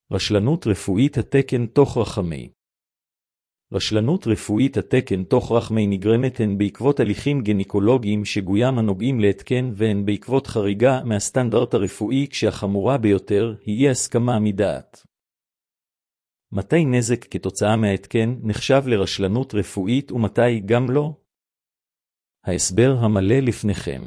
רשלנות רפואית התקן תוך רחמי. רשלנות רפואית התקן תוך רחמי נגרמת הן בעקבות הליכים גניקולוגיים שגויים הנוגעים להתקן והן בעקבות חריגה מהסטנדרט הרפואי כשהחמורה ביותר היא אי הסכמה מדעת. מתי נזק כתוצאה מההתקן נחשב לרשלנות רפואית ומתי גם לא? ההסבר המלא לפניכם.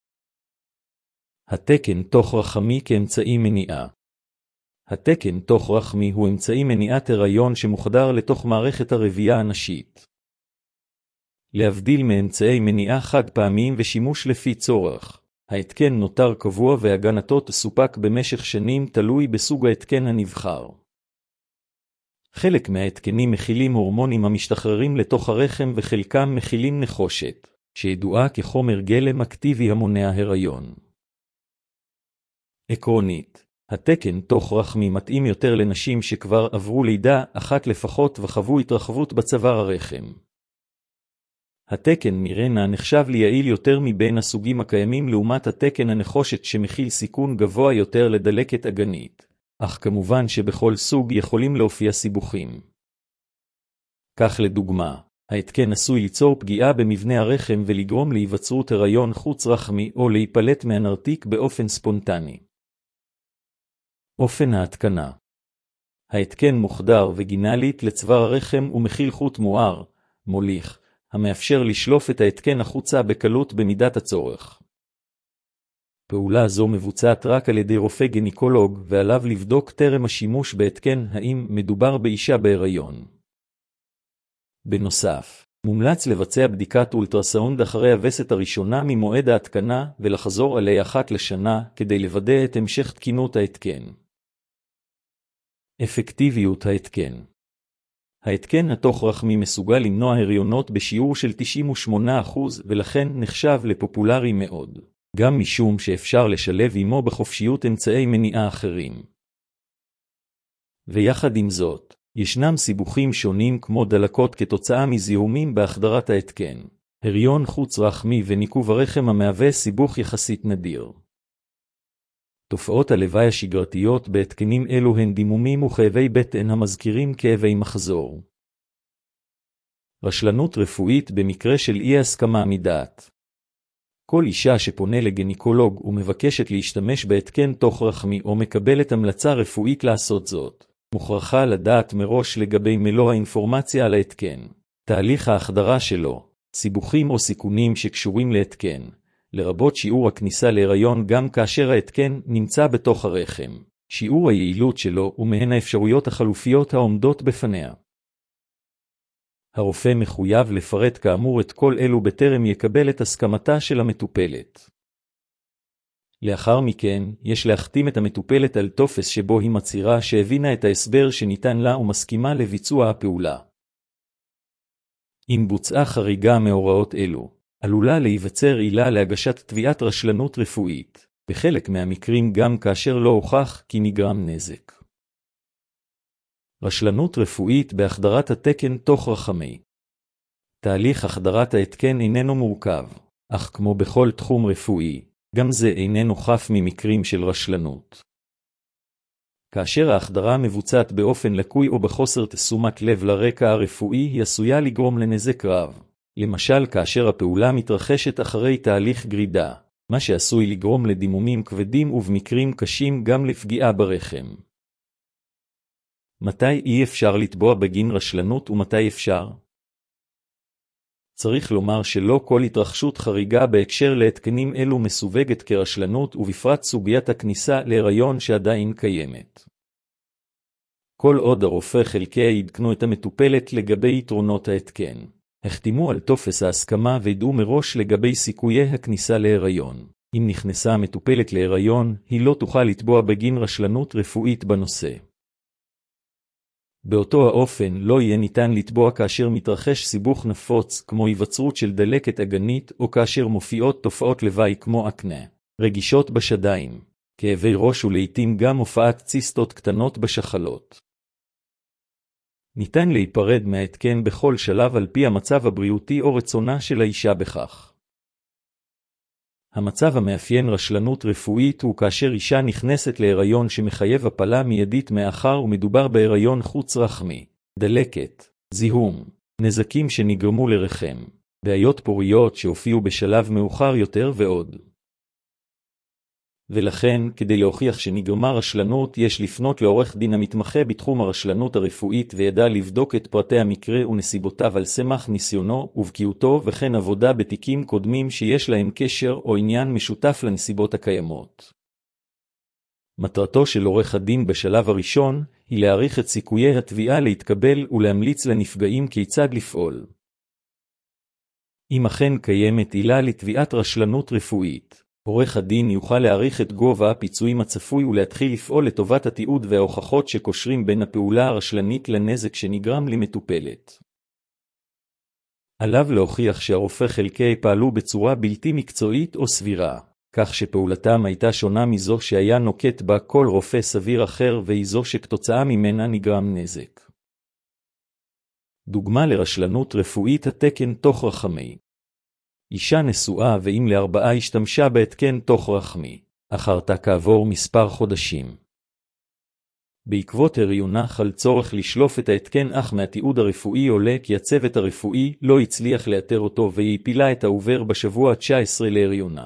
התקן תוך רחמי כאמצעי מניעה. התקן תוך רחמי הוא אמצעי מניעת הריון שמוחדר לתוך מערכת הרבייה הנשית. להבדיל מאמצעי מניעה חד פעמיים ושימוש לפי צורך, ההתקן נותר קבוע והגנתו תסופק במשך שנים תלוי בסוג ההתקן הנבחר. חלק מההתקנים מכילים הורמונים המשתחררים לתוך הרחם וחלקם מכילים נחושת, שידועה כחומר גלם אקטיבי המונע הריון. עקרונית, התקן תוך רחמי מתאים יותר לנשים שכבר עברו לידה אחת לפחות וחוו התרחבות בצוואר הרחם. התקן מירנה נחשב ליעיל יותר מבין הסוגים הקיימים לעומת התקן הנחושת שמכיל סיכון גבוה יותר לדלקת אגנית, אך כמובן שבכל סוג יכולים להופיע סיבוכים. כך לדוגמה, ההתקן עשוי ליצור פגיעה במבנה הרחם ולגרום להיווצרות הריון חוץ רחמי או להיפלט מהנרתיק באופן ספונטני. אופן ההתקנה. ההתקן מוחדר וגינלית לצוואר הרחם ומכיל חוט מואר, מוליך, המאפשר לשלוף את ההתקן החוצה בקלות במידת הצורך. פעולה זו מבוצעת רק על ידי רופא גניקולוג ועליו לבדוק טרם השימוש בהתקן האם מדובר באישה בהיריון. בנוסף, מומלץ לבצע בדיקת אולטרסאונד אחרי הווסת הראשונה ממועד ההתקנה ולחזור עליה אחת לשנה כדי לוודא את המשך תקינות ההתקן. אפקטיביות ההתקן. ההתקן התוך רחמי מסוגל למנוע הריונות בשיעור של 98% ולכן נחשב לפופולרי מאוד, גם משום שאפשר לשלב עמו בחופשיות אמצעי מניעה אחרים. ויחד עם זאת, ישנם סיבוכים שונים כמו דלקות כתוצאה מזיהומים בהחדרת ההתקן, הריון חוץ רחמי וניקוב הרחם המהווה סיבוך יחסית נדיר. תופעות הלוואי השגרתיות בהתקנים אלו הן דימומים וכאבי בטן המזכירים כאבי מחזור. רשלנות רפואית במקרה של אי הסכמה מדעת. כל אישה שפונה לגניקולוג ומבקשת להשתמש בהתקן תוך רחמי או מקבלת המלצה רפואית לעשות זאת, מוכרחה לדעת מראש לגבי מלוא האינפורמציה על ההתקן, תהליך ההחדרה שלו, סיבוכים או סיכונים שקשורים להתקן, לרבות שיעור הכניסה להיריון גם כאשר ההתקן נמצא בתוך הרחם, שיעור היעילות שלו ומהן האפשרויות החלופיות העומדות בפניה. הרופא מחויב לפרט כאמור את כל אלו בטרם יקבל את הסכמתה של המטופלת. לאחר מכן, יש להחתים את המטופלת על טופס שבו היא מצהירה שהבינה את ההסבר שניתן לה ומסכימה לביצוע הפעולה. אם בוצעה חריגה מהוראות אלו, עלולה להיווצר עילה להגשת תביעת רשלנות רפואית, בחלק מהמקרים גם כאשר לא הוכח כי נגרם נזק. רשלנות רפואית בהחדרת התקן תוך רחמי. תהליך החדרת ההתקן איננו מורכב, אך כמו בכל תחום רפואי, גם זה איננו חף ממקרים של רשלנות. כאשר ההחדרה מבוצעת באופן לקוי או בחוסר תשומת לב לרקע הרפואי היא עשויה לגרום לנזק רב, למשל כאשר הפעולה מתרחשת אחרי תהליך גרידה, מה שעשוי לגרום לדימומים כבדים ובמקרים קשים גם לפגיעה ברחם. מתי אי אפשר לתבוע בגין רשלנות ומתי אפשר? צריך לומר שלא כל התרחשות חריגה בהקשר להתקנים אלו מסווגת כרשלנות ובפרט סוגיית הכניסה להיריון שעדיין קיימת. כל עוד הרופא חלקי יעדכנו את המטופלת לגבי יתרונות ההתקן, החתימו על טופס ההסכמה וידעו מראש לגבי סיכויי הכניסה להיריון. אם נכנסה המטופלת להיריון, היא לא תוכל לתבוע בגין רשלנות רפואית בנושא. באותו האופן לא יהיה ניתן לתבוע כאשר מתרחש סיבוך נפוץ כמו היווצרות של דלקת אגנית או כאשר מופיעות תופעות לוואי כמו אקנה, רגישות בשדיים, כאבי ראש ולעיתים גם הופעת ציסטות קטנות בשחלות. ניתן להיפרד מההתקן בכל שלב על פי המצב הבריאותי או רצונה של האישה בכך. המצב המאפיין רשלנות רפואית הוא כאשר אישה נכנסת להיריון שמחייב הפלה מיידית מאחר ומדובר בהיריון חוץ רחמי, דלקת, זיהום, נזקים שנגרמו לרחם, בעיות פוריות שהופיעו בשלב מאוחר יותר ועוד. ולכן, כדי להוכיח שנגרמה רשלנות, יש לפנות לעורך דין המתמחה בתחום הרשלנות הרפואית וידע לבדוק את פרטי המקרה ונסיבותיו על סמך ניסיונו ובקיאותו וכן עבודה בתיקים קודמים שיש להם קשר או עניין משותף לנסיבות הקיימות. מטרתו של עורך הדין בשלב הראשון היא להעריך את סיכויי התביעה להתקבל ולהמליץ לנפגעים כיצד לפעול. אם אכן קיימת עילה לתביעת רשלנות רפואית, עורך הדין יוכל להעריך את גובה הפיצויים הצפוי ולהתחיל לפעול לטובת התיעוד וההוכחות שקושרים בין הפעולה הרשלנית לנזק שנגרם למטופלת. עליו להוכיח שהרופא חלקי פעלו בצורה בלתי מקצועית או סבירה, כך שפעולתם הייתה שונה מזו שהיה נוקט בה כל רופא סביר אחר והיא זו שכתוצאה ממנה נגרם נזק. דוגמה לרשלנות רפואית התקן תוך רחמי. אישה נשואה ואם ל4 השתמשה בהתקן תוך רחמי, אחרתה כעבור מספר חודשים. בעקבות הריונה חל צורך לשלוף את ההתקן אך מהתיעוד הרפואי עולה כי הצוות הרפואי לא הצליח לאתר אותו והיא הפילה את העובר בשבוע ה-19 להריונה.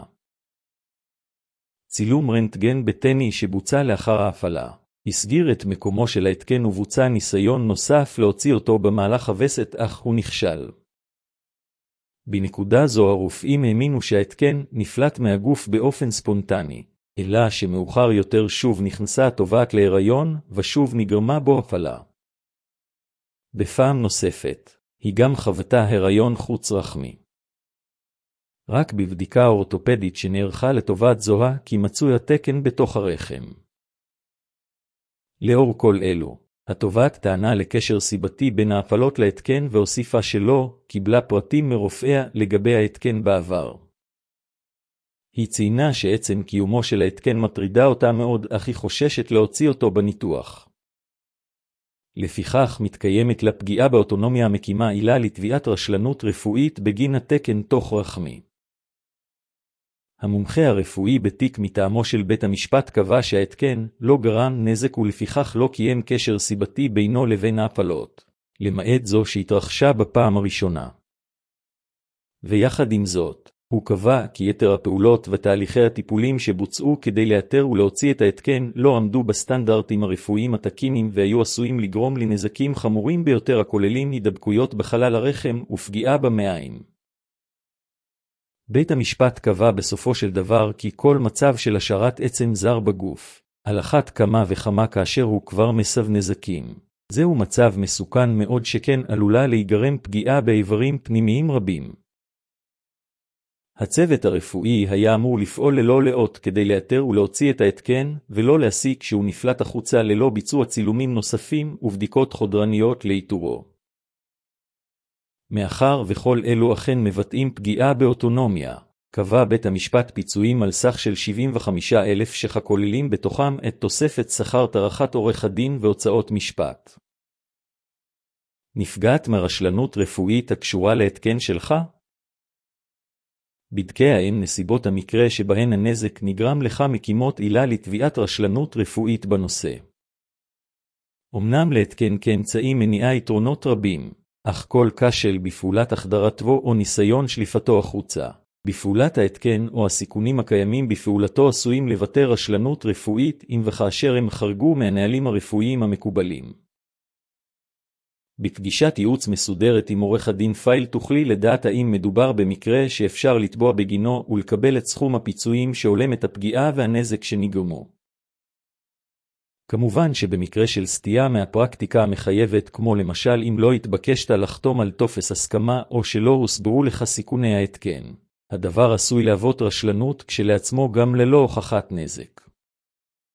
צילום רנטגן בטני שבוצע לאחר ההפעלה הסגיר את מקומו של ההתקן ובוצע ניסיון נוסף להוציא אותו במהלך הווסת אך הוא נכשל. בנקודה זו הרופאים האמינו שההתקן נפלט מהגוף באופן ספונטני, אלא שמאוחר יותר שוב נכנסה התובעת להיריון ושוב נגרמה בו הפלה. בפעם נוספת, היא גם חוותה הריון חוץ רחמי. רק בבדיקה אורתופדית שנערכה לטובת זוהה כי מצוי התקן בתוך הרחם. לאור כל אלו, התובעת טענה לקשר סיבתי בין ההפלות להתקן והוסיפה שלא קיבלה פרטים מרופאיה לגבי ההתקן בעבר. היא ציינה שעצם קיומו של ההתקן מטרידה אותה מאוד אך היא חוששת להוציא אותו בניתוח. לפיכך מתקיימת לה פגיעה באוטונומיה המקימה עילה לתביעת רשלנות רפואית בגין התקן תוך רחמי. המומחה הרפואי בתיק מטעמו של בית המשפט קבע שההתקן לא גרם נזק ולפיכך לא קיים קשר סיבתי בינו לבין ההפלות, למעט זו שהתרחשה בפעם הראשונה. ויחד עם זאת, הוא קבע כי יתר הפעולות ותהליכי הטיפולים שבוצעו כדי לאתר ולהוציא את ההתקן לא עמדו בסטנדרטים הרפואיים התקינים והיו עשויים לגרום לנזקים חמורים ביותר הכוללים הידבקויות בחלל הרחם ופגיעה במעיים. בית המשפט קבע בסופו של דבר כי כל מצב של השארת עצם זר בגוף, על אחת כמה וכמה כאשר הוא כבר מסב נזקים, זהו מצב מסוכן מאוד שכן עלולה להיגרם פגיעה באיברים פנימיים רבים. הצוות הרפואי היה אמור לפעול ללא לאות כדי לאתר ולהוציא את ההתקן ולא להסיק שהוא נפלט החוצה ללא ביצוע צילומים נוספים ובדיקות חודרניות לאיתורו. מאחר וכל אלו אכן מבטאים פגיעה באוטונומיה, קבע בית המשפט פיצויים על סך של 75,000 שכוללים בתוכם את תוספת שכר טרחת עורך הדין והוצאות משפט. נפגעת מרשלנות רפואית הקשורה להתקן שלך? בדקי האם נסיבות המקרה שבהן הנזק נגרם לך מקימות עילה לתביעת רשלנות רפואית בנושא. אמנם להתקן כאמצעי מניעה יתרונות רבים, אך כל כשל בפעולת החדרתו או ניסיון שליפתו החוצה, בפעולת ההתקן או הסיכונים הקיימים בפעולתו עשויים לבטא רשלנות רפואית אם וכאשר הם חרגו מהנהלים הרפואיים המקובלים. בפגישת ייעוץ מסודרת עם עורך הדין פייל תוכלי לדעת האם מדובר במקרה שאפשר לתבוע בגינו ולקבל את סכום הפיצויים שהולם את הפגיעה והנזק שנגרמו. כמובן שבמקרה של סטייה מהפרקטיקה המחייבת, כמו למשל אם לא התבקשת לחתום על טופס הסכמה או שלא הוסברו לך סיכוני ההתקן, הדבר עשוי להוות רשלנות כשלעצמו גם ללא הוכחת נזק.